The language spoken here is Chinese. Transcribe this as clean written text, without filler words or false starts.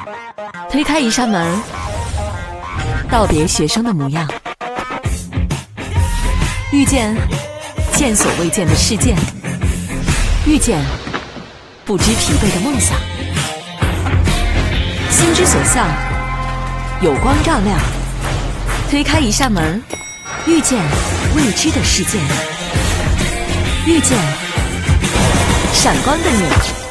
推开一扇门，道别学生的模样，遇见见所未见的世界，遇见不知疲惫的梦想。心之所向，有光照亮。推开一扇门，遇见未知的世界，遇见闪光的你。